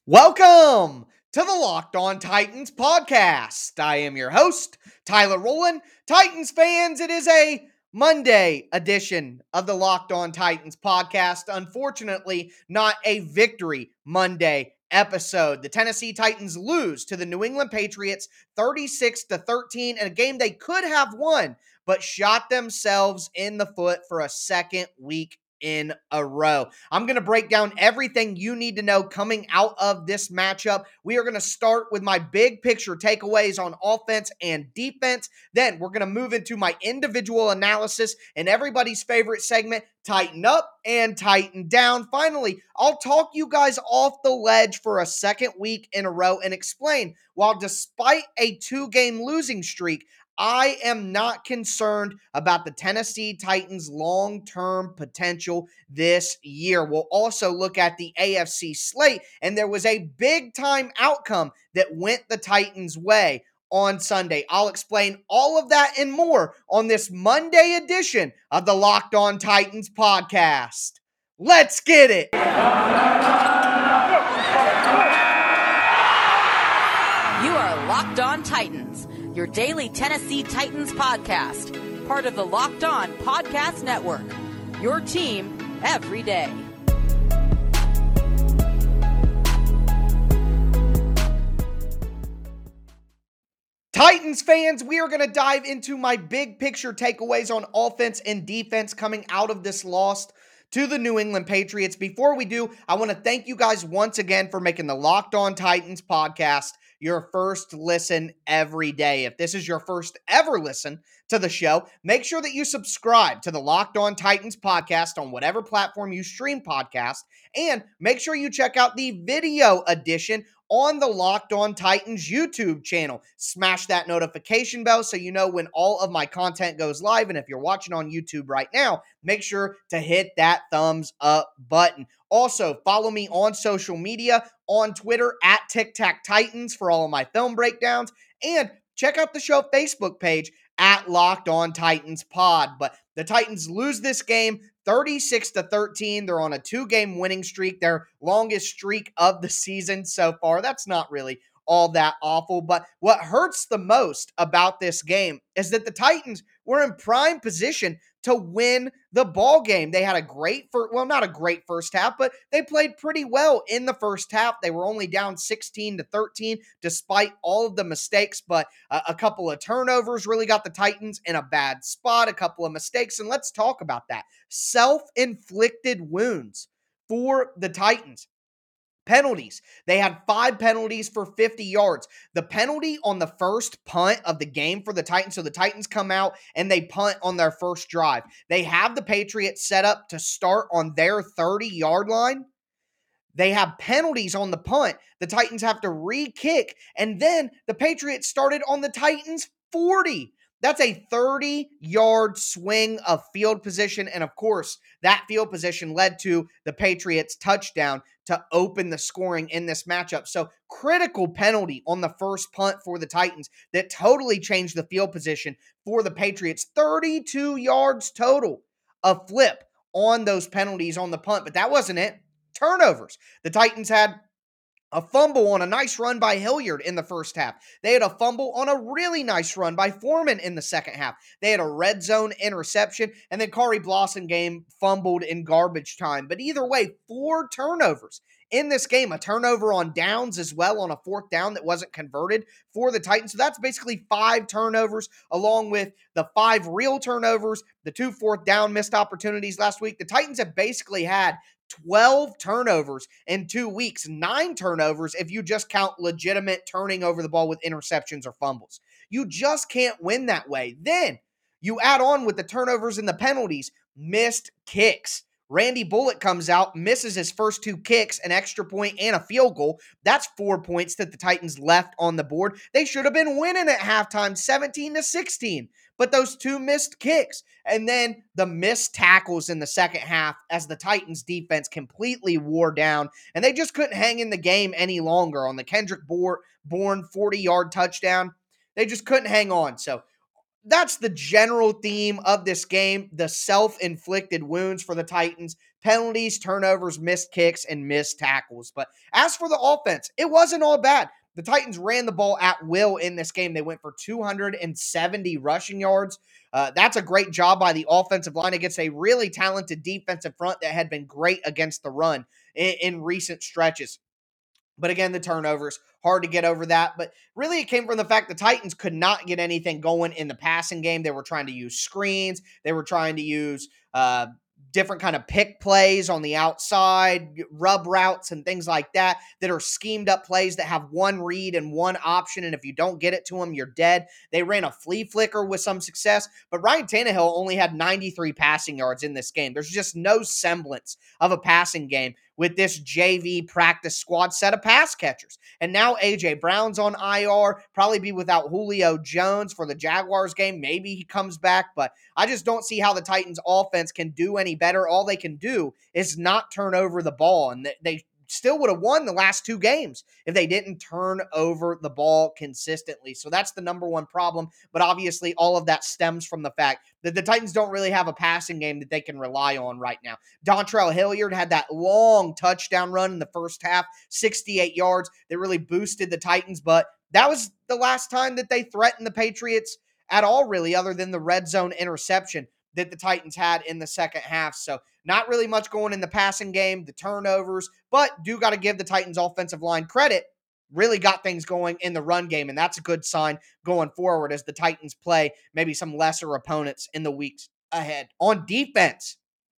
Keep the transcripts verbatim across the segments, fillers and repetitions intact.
Welcome to the Locked On Titans podcast. I am your host, Tyler Rowland. Titans fans, it is a Monday edition of the Locked On Titans podcast. Unfortunately, not a victory Monday episode. The Tennessee Titans lose to the New England Patriots thirty-six to thirteen in a game they could have won, but shot themselves in the foot for a second week in a row. I'm going to break down everything you need to know coming out of this matchup. We are going to start with my big picture takeaways on offense and defense. Then we're going to move into my individual analysis and everybody's favorite segment, tighten up and tighten down. Finally, I'll talk you guys off the ledge for a second week in a row and explain while despite a two-game losing streak, I am not concerned about the Tennessee Titans' long-term potential this year. We'll also look at the A F C slate, and there was a big-time outcome that went the Titans' way on Sunday. I'll explain all of that and more on this Monday edition of the Locked On Titans podcast. Let's get it! You are Locked On Titans, your daily Tennessee Titans podcast, part of the Locked On Podcast Network, your team every day. Titans fans, we are going to dive into my big picture takeaways on offense and defense coming out of this loss to the New England Patriots. Before we do, I want to thank you guys once again for making the Locked On Titans podcast your first listen every day. If this is your first ever listen to the show, make sure that you subscribe to the Locked On Titans podcast on whatever platform you stream podcasts, and make sure you check out the video edition on the Locked On Titans YouTube channel. Smash that notification bell so you know when all of my content goes live, and if you're watching on YouTube right now, make sure to hit that thumbs up button. Also, follow me on social media, on Twitter, at Tic Tac Titans for all of my film breakdowns, and check out the show Facebook page at Locked On Titans Pod. But the Titans lose this game thirty-six to thirteen. They're on a two-game winning streak, their longest streak of the season so far. That's not really all that awful, but what hurts the most about this game is that the Titans were in prime position to win the ball game. They had a great first, well, not a great first half, but they played pretty well in the first half. They were only down sixteen to thirteen despite all of the mistakes, but a, a couple of turnovers really got the Titans in a bad spot, a couple of mistakes, and let's talk about that. Self-inflicted wounds for the Titans. Penalties. They had five penalties for fifty yards. The penalty on the first punt of the game for the Titans, so the Titans come out and they punt on their first drive. They have the Patriots set up to start on their thirty-yard line. They have penalties on the punt. The Titans have to re-kick, and then the Patriots started on the Titans' forty. That's a thirty-yard swing of field position, and of course, that field position led to the Patriots' touchdown to open the scoring in this matchup. So, critical penalty on the first punt for the Titans that totally changed the field position for the Patriots. thirty-two yards total of flip on those penalties on the punt, but that wasn't it. Turnovers. The Titans had a fumble on a nice run by Hilliard in the first half. They had a fumble on a really nice run by Foreman in the second half. They had a red zone interception, and then Khari Blasingame fumbled in garbage time. But either way, four turnovers in this game. A turnover on downs as well on a fourth down that wasn't converted for the Titans. So that's basically five turnovers along with the five real turnovers, the two fourth down missed opportunities last week. The Titans have basically had twelve turnovers in two weeks, nine turnovers if you just count legitimate turning over the ball with interceptions or fumbles. You just can't win that way. Then you add on with the turnovers and the penalties, missed kicks. Randy Bullock comes out, misses his first two kicks, an extra point and a field goal. That's four points that the Titans left on the board. They should have been winning at halftime, seventeen to sixteen. But those two missed kicks, and then the missed tackles in the second half as the Titans defense completely wore down, and they just couldn't hang in the game any longer on the Kendrick Bourne forty-yard touchdown. They just couldn't hang on. So that's the general theme of this game. The self-inflicted wounds for the Titans: penalties, turnovers, missed kicks, and missed tackles. But as for the offense, it wasn't all bad. The Titans ran the ball at will in this game. They went for two hundred seventy rushing yards. Uh, that's a great job by the offensive line against a really talented defensive front that had been great against the run in, in recent stretches. But again, the turnovers, hard to get over that. But really, it came from the fact the Titans could not get anything going in the passing game. They were trying to use screens. They were trying to use uh, different kind of pick plays on the outside, rub routes and things like that, that are schemed up plays that have one read and one option. And if you don't get it to them, you're dead. They ran a flea flicker with some success. But Ryan Tannehill only had ninety-three passing yards in this game. There's just no semblance of a passing game with this J V practice squad set of pass catchers. And now A J Brown's on I R, probably be without Julio Jones for the Jaguars game. Maybe he comes back, but I just don't see how the Titans offense can do any better. All they can do is not turn over the ball, and they still would have won the last two games if they didn't turn over the ball consistently. So that's the number one problem. But obviously, all of that stems from the fact that the Titans don't really have a passing game that they can rely on right now. Dontrell Hilliard had that long touchdown run in the first half, sixty-eight yards, that really boosted the Titans. But that was the last time that they threatened the Patriots at all, really, other than the red zone interception that the Titans had in the second half. So not really much going in the passing game, the turnovers, but do got to give the Titans offensive line credit. Really got things going in the run game, and that's a good sign going forward as the Titans play maybe some lesser opponents in the weeks ahead. On defense,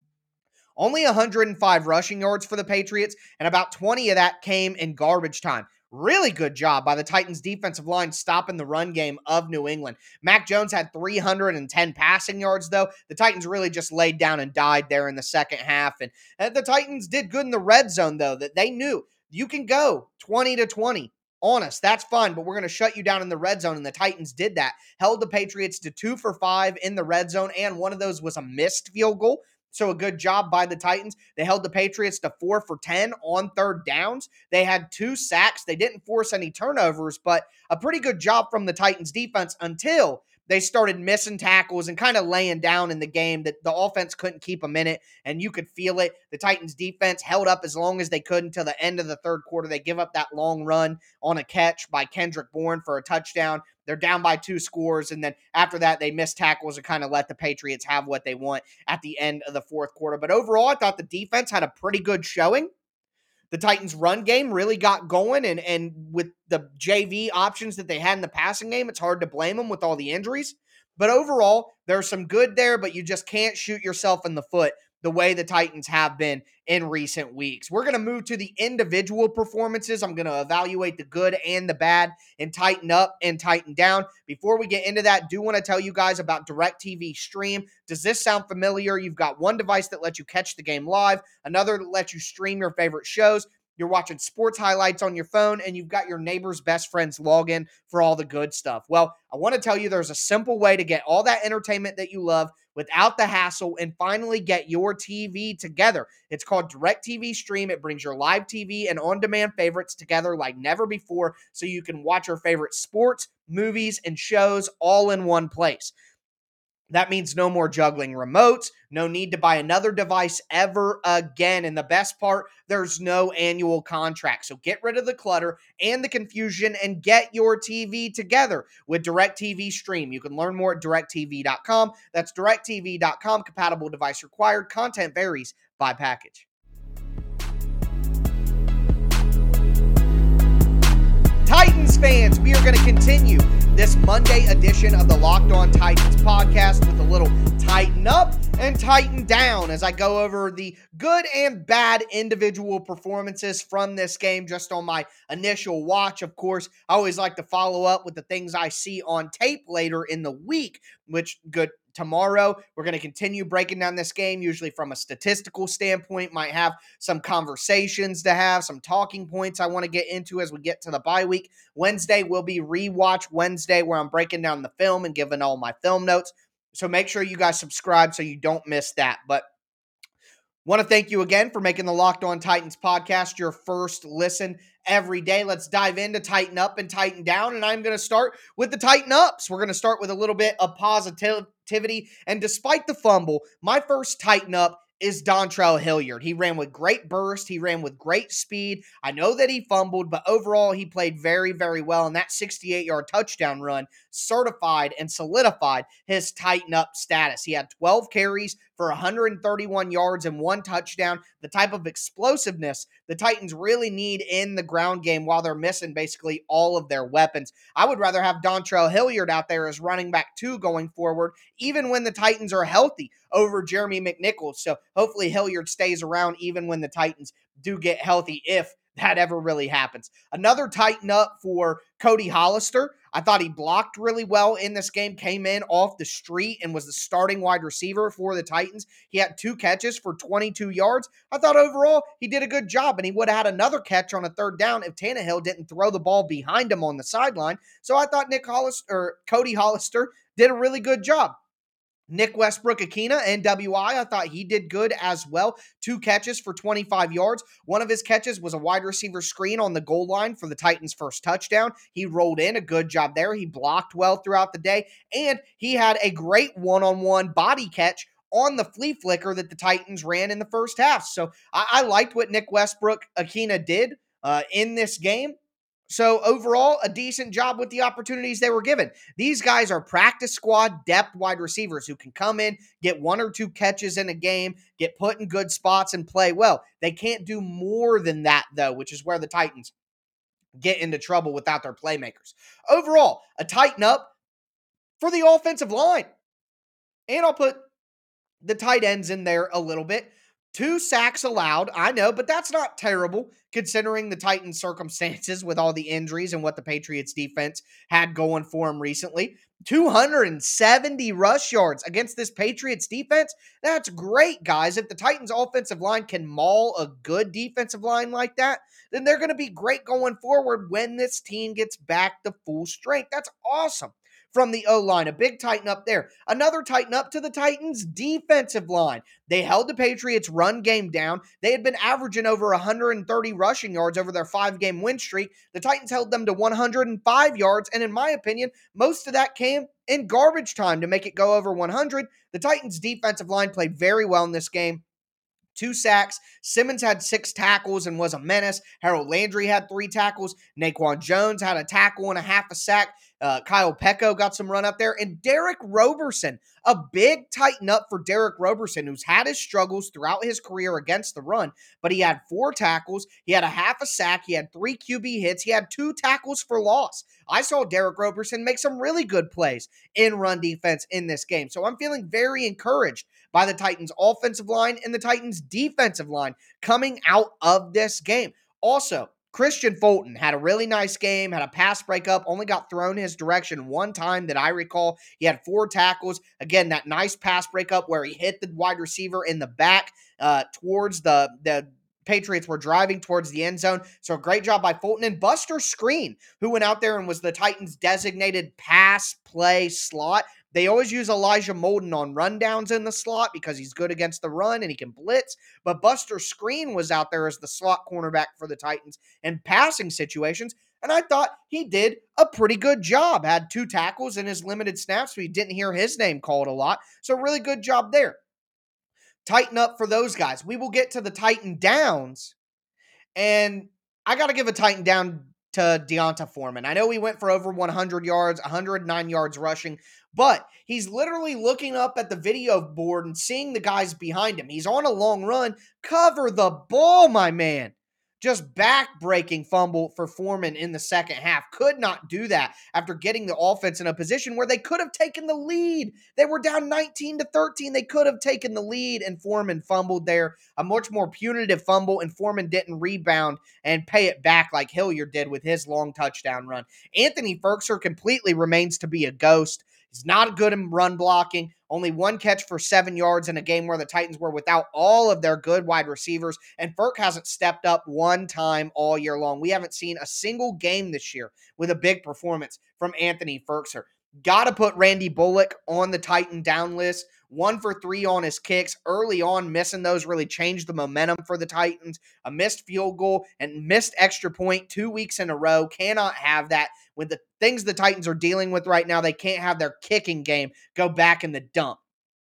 only one hundred five rushing yards for the Patriots, and about twenty of that came in garbage time. Really good job by the Titans defensive line stopping the run game of New England. Mac Jones had three hundred ten passing yards, though. The Titans really just laid down and died there in the second half. And, and the Titans did good in the red zone, though, that they knew you can go twenty to twenty on us. That's fine, but we're going to shut you down in the red zone. And the Titans did that. Held the Patriots to two for five in the red zone, and one of those was a missed field goal. So a good job by the Titans. They held the Patriots to four for ten on third downs. They had two sacks. They didn't force any turnovers, but a pretty good job from the Titans defense until they started missing tackles and kind of laying down in the game that the offense couldn't keep them in it, and you could feel it. The Titans defense held up as long as they could until the end of the third quarter. They give up that long run on a catch by Kendrick Bourne for a touchdown. They're down by two scores, and then after that, they missed tackles and kind of let the Patriots have what they want at the end of the fourth quarter. But overall, I thought the defense had a pretty good showing. The Titans' run game really got going, and, and with the J V options that they had in the passing game, it's hard to blame them with all the injuries. But overall, there's some good there, but you just can't shoot yourself in the foot the way the Titans have been in recent weeks. We're going to move to the individual performances. I'm going to evaluate the good and the bad and tighten up and tighten down. Before we get into that, do want to tell you guys about DirecTV Stream. Does this sound familiar? You've got one device that lets you catch the game live, another that lets you stream your favorite shows. You're watching sports highlights on your phone, and you've got your neighbor's best friend's login for all the good stuff. Well, I want to tell you there's a simple way to get all that entertainment that you love without the hassle and finally get your T V together. It's called DirecTV Stream. It brings your live T V and on-demand favorites together like never before, so you can watch your favorite sports, movies, and shows all in one place. That means no more juggling remotes, no need to buy another device ever again. And the best part, there's no annual contract. So get rid of the clutter and the confusion and get your T V together with DirecTV Stream. You can learn more at direct T V dot com. That's direct T V dot com. Compatible device required. Content varies by package. Titans fans, we are going to continue this Monday edition of the Locked On Titans podcast with a little tighten up and tighten down as I go over the good and bad individual performances from this game just on my initial watch. Of course, I always like to follow up with the things I see on tape later in the week, which good. Tomorrow, we're going to continue breaking down this game, usually from a statistical standpoint, might have some conversations to have, some talking points I want to get into as we get to the bye week. Wednesday will be Rewatch Wednesday, where I'm breaking down the film and giving all my film notes. So make sure you guys subscribe so you don't miss that. But Want to thank you again for making the Locked On Titans podcast your first listen every day. Let's dive into Tighten Up and Tighten Down, and I'm going to start with the Tighten Ups. We're going to start with a little bit of positivity, and despite the fumble, my first Tighten Up is Dontrell Hilliard. He ran with great burst. He ran with great speed. I know that he fumbled, but overall he played very, very well, and that sixty-eight-yard touchdown run certified and solidified his Tighten Up status. He had twelve carries for one hundred thirty-one yards and one touchdown, the type of explosiveness the Titans really need in the ground game while they're missing basically all of their weapons. I would rather have Dontrell Hilliard out there as running back two going forward, even when the Titans are healthy, over Jeremy McNichols. So hopefully Hilliard stays around even when the Titans do get healthy, if that ever really happens. Another Tighten Up for Cody Hollister. I thought he blocked really well in this game, came in off the street and was the starting wide receiver for the Titans. He had two catches for twenty-two yards. I thought overall he did a good job, and he would have had another catch on a third down if Tannehill didn't throw the ball behind him on the sideline. So I thought Nick Hollister, or Cody Hollister did a really good job. Nick Westbrook-Ikhine, N W I, I thought he did good as well. Two catches for twenty-five yards. One of his catches was a wide receiver screen on the goal line for the Titans' first touchdown. He rolled in, a good job there. He blocked well throughout the day, and he had a great one-on-one body catch on the flea flicker that the Titans ran in the first half. So I, I liked what Nick Westbrook-Ikhine did uh, in this game. So overall, a decent job with the opportunities they were given. These guys are practice squad depth wide receivers who can come in, get one or two catches in a game, get put in good spots and play well. They can't do more than that, though, which is where the Titans get into trouble without their playmakers. Overall, a Tighten Up for the offensive line. And I'll put the tight ends in there a little bit. Two sacks allowed, I know, but that's not terrible considering the Titans' circumstances with all the injuries and what the Patriots defense had going for them recently. two hundred seventy rush yards against this Patriots defense. That's great, guys. If the Titans' offensive line can maul a good defensive line like that, then they're going to be great going forward when this team gets back to full strength. That's awesome. From the O-line, a big Tighten Up there. Another Tighten Up to the Titans' defensive line. They held the Patriots' run game down. They had been averaging over one hundred thirty rushing yards over their five-game win streak. The Titans held them to one hundred five yards, and in my opinion, most of that came in garbage time to make it go over one hundred. The Titans' defensive line played very well in this game. Two sacks. Simmons had six tackles and was a menace. Harold Landry had three tackles. Naquan Jones had a tackle and a half a sack. Uh, Kyle Pecco got some run up there. And Derek Roberson, a big Tighten Up for Derek Roberson, who's had his struggles throughout his career against the run, but he had four tackles. He had a half a sack. He had three Q B hits. He had two tackles for loss. I saw Derek Roberson make some really good plays in run defense in this game. So I'm feeling very encouraged by the Titans' offensive line and the Titans' defensive line coming out of this game. Also, Christian Fulton had a really nice game, had a pass breakup, only got thrown his direction one time that I recall. He had four tackles. Again, that nice pass breakup where he hit the wide receiver in the back uh, towards the, the Patriots were driving towards the end zone. So great job by Fulton. And Buster Skrine, who went out there and was the Titans' designated pass play slot. They always use Elijah Molden on rundowns in the slot because he's good against the run and he can blitz. But Buster Skrine was out there as the slot cornerback for the Titans in passing situations. And I thought he did a pretty good job. Had two tackles in his limited snaps, so you didn't hear his name called a lot. So really good job there. Tighten Up for those guys. We will get to the Tighten Downs. And I got to give a Tighten Down to D'Onta Foreman. I know he went for over one hundred yards, one hundred nine yards rushing, but he's literally looking up at the video board and seeing the guys behind him. He's on a long run. Cover the ball, my man. Just back-breaking fumble for Foreman in the second half. Could not do that after getting the offense in a position where they could have taken the lead. They were down nineteen to thirteen. They could have taken the lead, and Foreman fumbled there. A much more punitive fumble, and Foreman didn't rebound and pay it back like Hilliard did with his long touchdown run. Anthony Firkser completely remains to be a ghost. He's not good in run blocking. Only one catch for seven yards in a game where the Titans were without all of their good wide receivers, and Ferk hasn't stepped up one time all year long. We haven't seen a single game this year with a big performance from Anthony Firkser. Got to put Randy Bullock on the Titan down list. One for three on his kicks. Early on, missing those really changed the momentum for the Titans. A missed field goal and missed extra point two weeks in a row. Cannot have that. With the things the Titans are dealing with right now, they can't have their kicking game go back in the dump.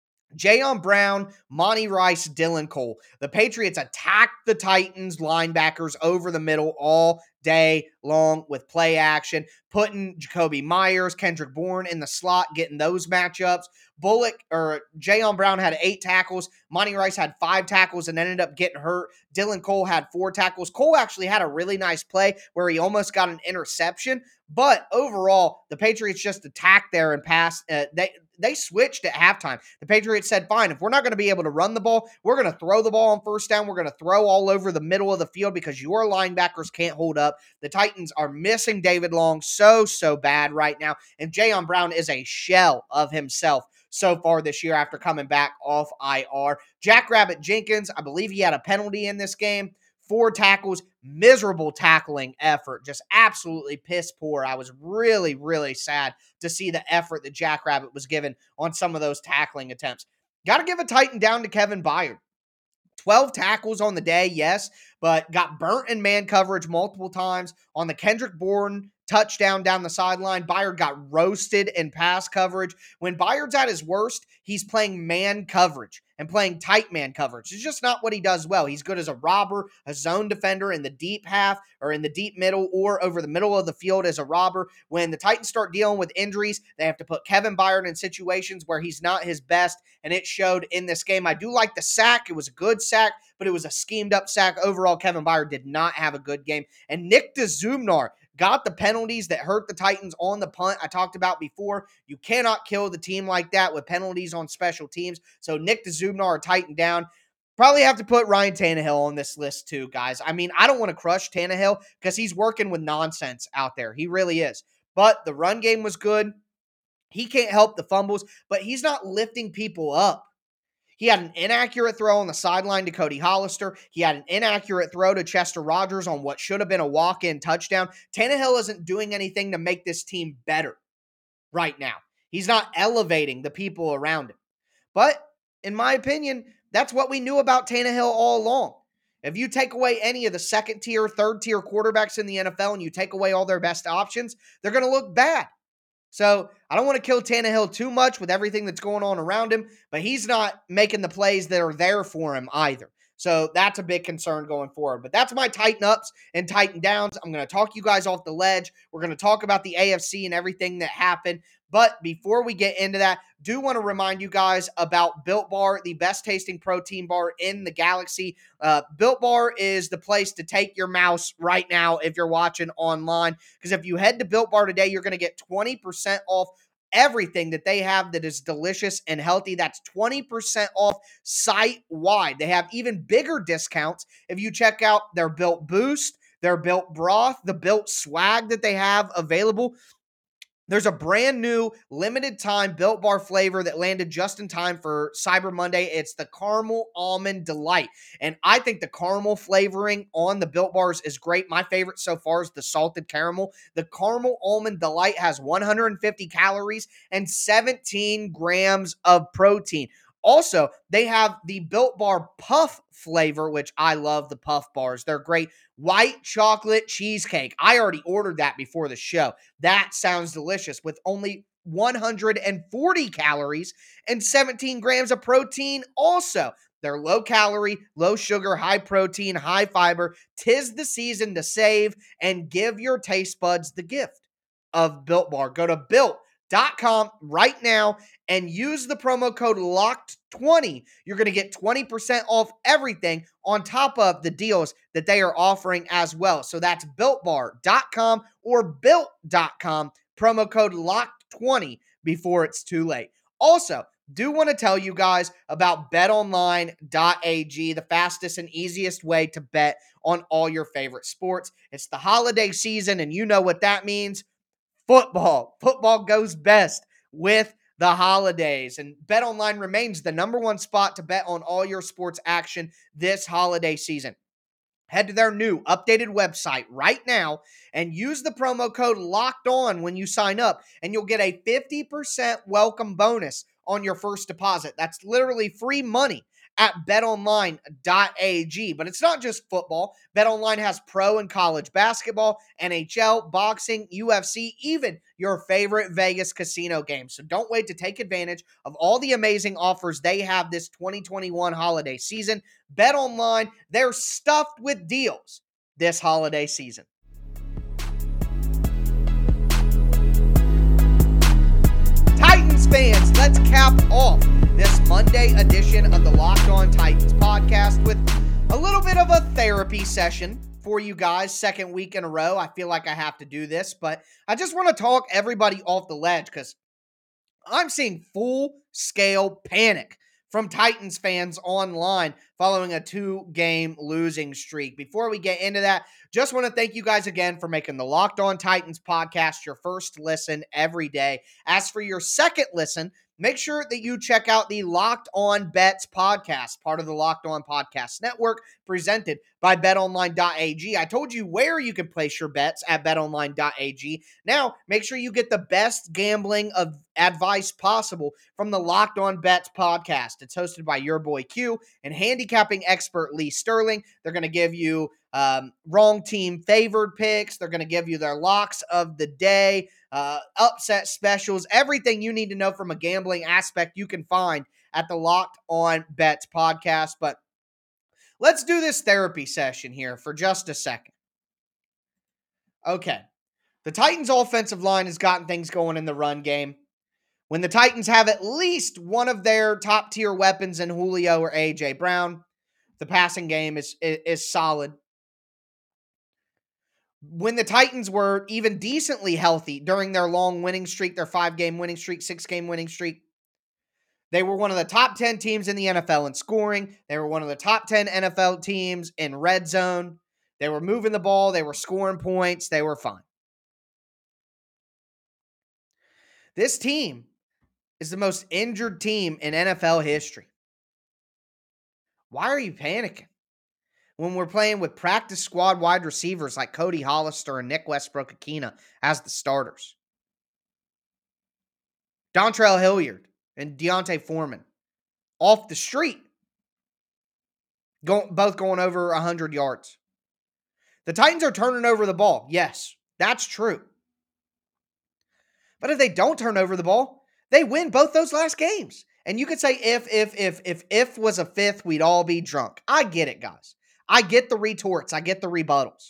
Jayon Brown, Monty Rice, Dylan Cole. The Patriots attacked the Titans linebackers over the middle all day long with play action, putting Jakobi Meyers, Kendrick Bourne in the slot, getting those matchups. Bullock or Jayon Brown had eight tackles. Monty Rice had five tackles and ended up getting hurt. Dylan Cole had four tackles. Cole actually had a really nice play where he almost got an interception. But overall, the Patriots just attacked there and passed. Uh, they they switched at halftime. The Patriots said, fine, if we're not going to be able to run the ball, we're going to throw the ball on first down. We're going to throw all over the middle of the field because your linebackers can't hold up. The Titans are missing David Long so, so bad right now. And Jayon Brown is a shell of himself so far this year after coming back off I R. Jackrabbit Jenkins, I believe he had a penalty in this game. Four tackles, miserable tackling effort, just absolutely piss poor. I was really, really sad to see the effort that Jackrabbit was given on some of those tackling attempts. Got to give a Titan down to Kevin Byard. twelve tackles on the day, yes, but got burnt in man coverage multiple times. On the Kendrick Bourne touchdown down the sideline, Byard got roasted in pass coverage. When Byard's at his worst, he's playing man coverage and playing tight man coverage. It's just not what he does well. He's good as a robber, a zone defender in the deep half or in the deep middle or over the middle of the field as a robber. When the Titans start dealing with injuries, they have to put Kevin Byard in situations where he's not his best, and it showed in this game. I do like the sack. It was a good sack, but it was a schemed up sack. Overall, Kevin Byard did not have a good game. And Nick Dzumnar got the penalties that hurt the Titans on the punt I talked about before. You cannot kill the team like that with penalties on special teams. So Nick Dzumnar, Titan down. Probably have to put Ryan Tannehill on this list too, guys. I mean, I don't want to crush Tannehill because he's working with nonsense out there. He really is. But the run game was good. He can't help the fumbles, but he's not lifting people up. He had an inaccurate throw on the sideline to Cody Hollister. He had an inaccurate throw to Chester Rogers on what should have been a walk-in touchdown. Tannehill isn't doing anything to make this team better right now. He's not elevating the people around him. But in my opinion, that's what we knew about Tannehill all along. If you take away any of the second-tier, third-tier quarterbacks in the N F L and you take away all their best options, they're going to look bad. So I don't want to kill Tannehill too much with everything that's going on around him, but he's not making the plays that are there for him either. So that's a big concern going forward. But that's my Tighten Ups and Tighten Downs. I'm going to talk you guys off the ledge. We're going to talk about the A F C and everything that happened. But before we get into that, do want to remind you guys about Built Bar, the best tasting protein bar in the galaxy. Uh, Built Bar is the place to take your mouse right now if you're watching online. Because if you head to Built Bar today, you're going to get twenty percent off everything that they have that is delicious and healthy. That's twenty percent off site-wide. They have even bigger discounts if you check out their Built Boost, their Built Broth, the Built Swag that they have available. There's a brand new limited time Built Bar flavor that landed just in time for Cyber Monday. It's the Caramel Almond Delight. And I think the caramel flavoring on the Built Bars is great. My favorite so far is the salted caramel. The Caramel Almond Delight has one hundred fifty calories and seventeen grams of protein. Also, they have the Built Bar Puff flavor, which I love the Puff bars. They're great. White chocolate cheesecake. I already ordered that before the show. That sounds delicious with only one hundred forty calories and seventeen grams of protein also. They're low calorie, low sugar, high protein, high fiber. Tis the season to save and give your taste buds the gift of Built Bar. Go to built dot com right now and use the promo code locked twenty. You're going to get twenty percent off everything on top of the deals that they are offering as well. So that's built bar dot com or built dot com, promo code locked twenty before it's too late. Also, do want to tell you guys about bet online dot a g, the fastest and easiest way to bet on all your favorite sports. It's the holiday season, and you know what that means. Football. Football goes best with the holidays. And BetOnline remains the number one spot to bet on all your sports action this holiday season. Head to their new updated website right now and use the promo code LOCKED ON when you sign up, and you'll get a fifty percent welcome bonus on your first deposit. That's literally free money at bet online dot a g. But it's not just football. BetOnline has pro and college basketball, N H L, boxing, U F C, even your favorite Vegas casino games. So don't wait to take advantage of all the amazing offers they have this twenty twenty-one holiday season. BetOnline, they're stuffed with deals this holiday season. Titans fans, let's cap off this Monday edition of the Locked On Titans podcast with a little bit of a therapy session for you guys. Second week in a row. I feel like I have to do this, but I just want to talk everybody off the ledge because I'm seeing full-scale panic from Titans fans online following a two-game losing streak. Before we get into that, just want to thank you guys again for making the Locked On Titans podcast your first listen every day. As for your second listen, make sure that you check out the Locked On Bets podcast, part of the Locked On Podcast Network, presented by bet online dot a g. I told you where you can place your bets at bet online dot a g. Now, make sure you get the best gambling of advice possible from the Locked On Bets podcast. It's hosted by your boy Q and handicapping expert Lee Sterling. They're going to give you um, wrong team favored picks. They're going to give you their locks of the day, uh, upset specials, everything you need to know from a gambling aspect you can find at the Locked On Bets podcast. But let's do this therapy session here for just a second. Okay. The Titans' offensive line has gotten things going in the run game. When the Titans have at least one of their top-tier weapons in Julio or A J Brown, the passing game is, is, is solid. When the Titans were even decently healthy during their long winning streak, their five-game winning streak, six-game winning streak, they were one of the top ten teams in the N F L in scoring. They were one of the top ten N F L teams in red zone. They were moving the ball. They were scoring points. They were fine. This team is the most injured team in N F L history. Why are you panicking when we're playing with practice squad wide receivers like Cody Hollister and Nick Westbrook-Ikhine as the starters? Dontrell Hilliard and Deontay Foreman off the street, go, both going over one hundred yards. The Titans are turning over the ball. Yes, that's true. But if they don't turn over the ball, they win both those last games. And you could say if, if, if, if, if was a fifth, we'd all be drunk. I get it, guys. I get the retorts. I get the rebuttals.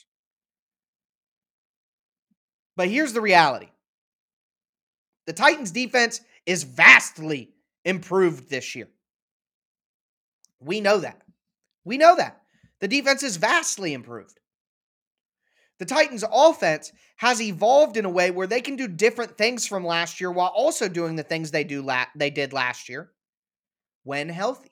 But here's the reality. The Titans' defense is vastly improved this year. We know that. We know that. The defense is vastly improved. The Titans' offense has evolved in a way where they can do different things from last year while also doing the things they do la- they did last year when healthy.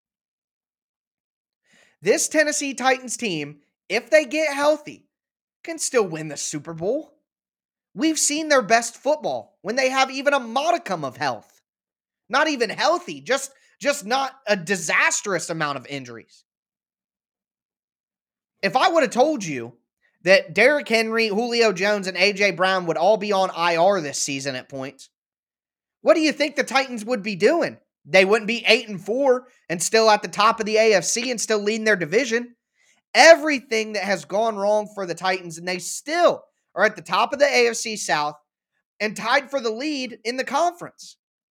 This Tennessee Titans team, if they get healthy, can still win the Super Bowl. We've seen their best football when they have even a modicum of health. Not even healthy, just, just not a disastrous amount of injuries. If I would have told you that Derrick Henry, Julio Jones, and A J Brown would all be on I R this season at points, what do you think the Titans would be doing? They wouldn't be eight and four and still at the top of the A F C and still leading their division. Everything that has gone wrong for the Titans, and they still are at the top of the A F C South and tied for the lead in the conference.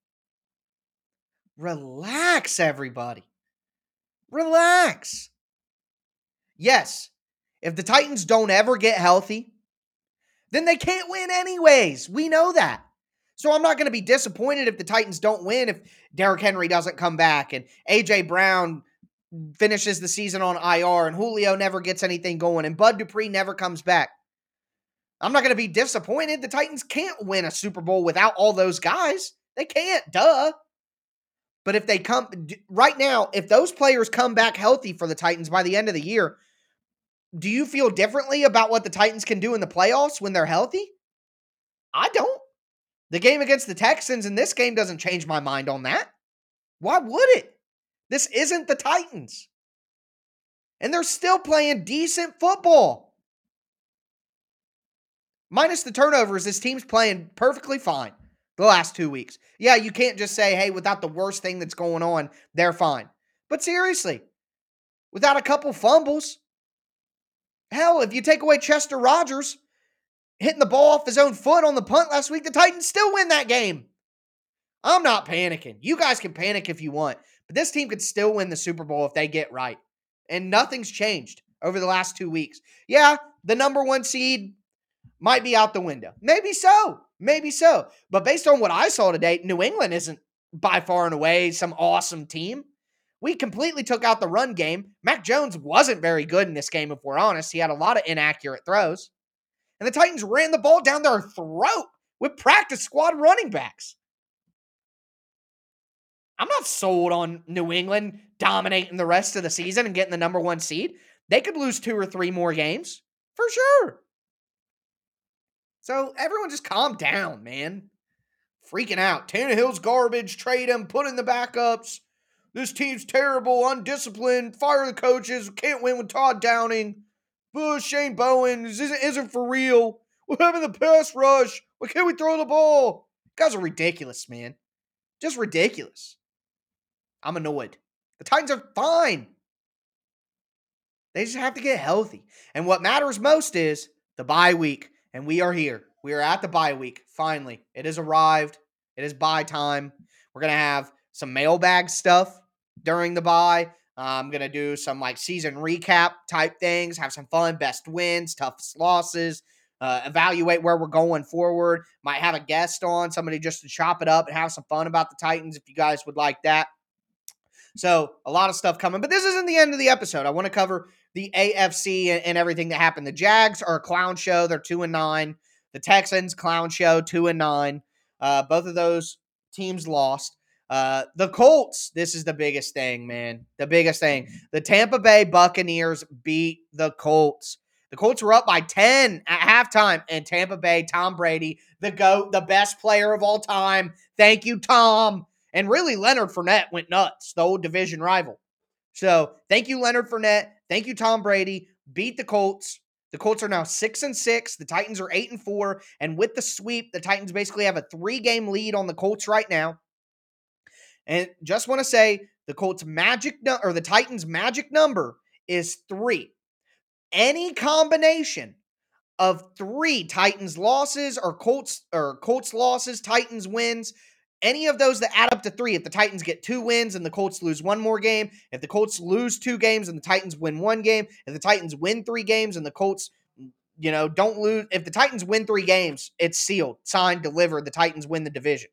Relax, everybody. Relax. Yes, if the Titans don't ever get healthy, then they can't win anyways. We know that. So I'm not going to be disappointed if the Titans don't win, if Derrick Henry doesn't come back and A J Brown finishes the season on I R and Julio never gets anything going and Bud Dupree never comes back. I'm not going to be disappointed. The Titans can't win a Super Bowl without all those guys. They can't, duh. But if they come, right now, if those players come back healthy for the Titans by the end of the year, do you feel differently about what the Titans can do in the playoffs when they're healthy? I don't. The game against the Texans in this game doesn't change my mind on that. Why would it? This isn't the Titans. And they're still playing decent football. Minus the turnovers, this team's playing perfectly fine the last two weeks. Yeah, you can't just say, hey, without the worst thing that's going on, they're fine. But seriously, without a couple fumbles, hell, if you take away Chester Rogers hitting the ball off his own foot on the punt last week, the Titans still win that game. I'm not panicking. You guys can panic if you want, but this team could still win the Super Bowl if they get right. And nothing's changed over the last two weeks. Yeah, the number one seed might be out the window. Maybe so. Maybe so. But based on what I saw today, New England isn't by far and away some awesome team. We completely took out the run game. Mac Jones wasn't very good in this game, if we're honest. He had a lot of inaccurate throws. And the Titans ran the ball down their throat with practice squad running backs. I'm not sold on New England dominating the rest of the season and getting the number one seed. They could lose two or three more games, for sure. So everyone just calm down, man. Freaking out. Tannehill's garbage. Trade him. Put in the backups. This team's terrible. Undisciplined. Fire the coaches. Can't win with Todd Downing. Bush, Shane Bowen. This isn't, isn't for real. We're having the pass rush. Why can't we throw the ball? You guys are ridiculous, man. Just ridiculous. I'm annoyed. The Titans are fine. They just have to get healthy. And what matters most is the bye week. And we are here. We are at the bye week. Finally, it has arrived. It is bye time. We're going to have some mailbag stuff during the bye. Uh, I'm going to do some like season recap type things, have some fun, best wins, toughest losses, uh, evaluate where we're going forward. Might have a guest on, somebody just to chop it up and have some fun about the Titans if you guys would like that. So a lot of stuff coming, but this isn't the end of the episode. I want to cover the A F C and, and everything that happened. The Jags are a clown show. They're two and nine. The Texans, clown show, two and nine. Uh, both of those teams lost. Uh, the Colts, this is the biggest thing, man. The biggest thing. The Tampa Bay Buccaneers beat the Colts. The Colts were up by ten at halftime, and Tampa Bay, Tom Brady, the GOAT, the best player of all time. Thank you, Tom. And really, Leonard Fournette went nuts, the old division rival. So, thank you, Leonard Fournette. Thank you, Tom Brady. Beat the Colts. The Colts are now six and six. The Titans are eight and four. And with the sweep, the Titans basically have a three-game lead on the Colts right now. And just want to say, the Colts' magic no- or the Titans' magic number is three. Any combination of three Titans losses or Colts or Colts losses, Titans wins, any of those that add up to three, if the Titans get two wins and the Colts lose one more game, if the Colts lose two games and the Titans win one game, if the Titans win three games and the Colts, you know, don't lose, if the Titans win three games, it's sealed, signed, delivered, the Titans win the division.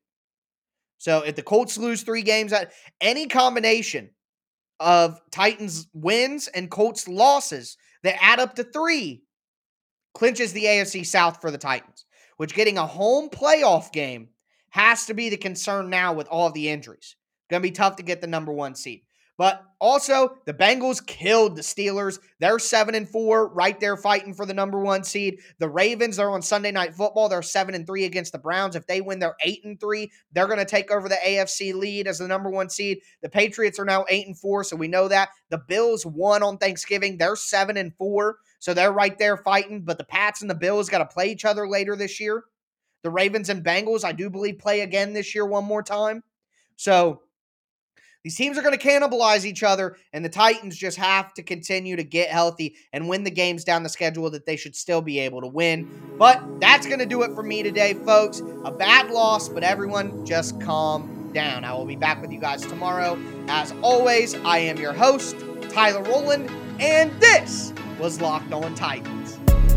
So if the Colts lose three games, any combination of Titans wins and Colts losses that add up to three clinches the A F C South for the Titans, which getting a home playoff game has to be the concern now with all of the injuries. It's going to be tough to get the number one seed. But also, the Bengals killed the Steelers. They're seven and four, right there fighting for the number one seed. The Ravens are on Sunday Night Football. They're seven and three against the Browns. If they win, they're eight and three. They're going to take over the A F C lead as the number one seed. The Patriots are now eight and four, so we know that. The Bills won on Thanksgiving. They're seven and four, so they're right there fighting. But the Pats and the Bills got to play each other later this year. The Ravens and Bengals, I do believe, play again this year one more time. So these teams are going to cannibalize each other, and the Titans just have to continue to get healthy and win the games down the schedule that they should still be able to win. But that's going to do it for me today, folks. A bad loss, but everyone just calm down. I will be back with you guys tomorrow. As always, I am your host, Tyler Rowland, and this was Locked On Titans.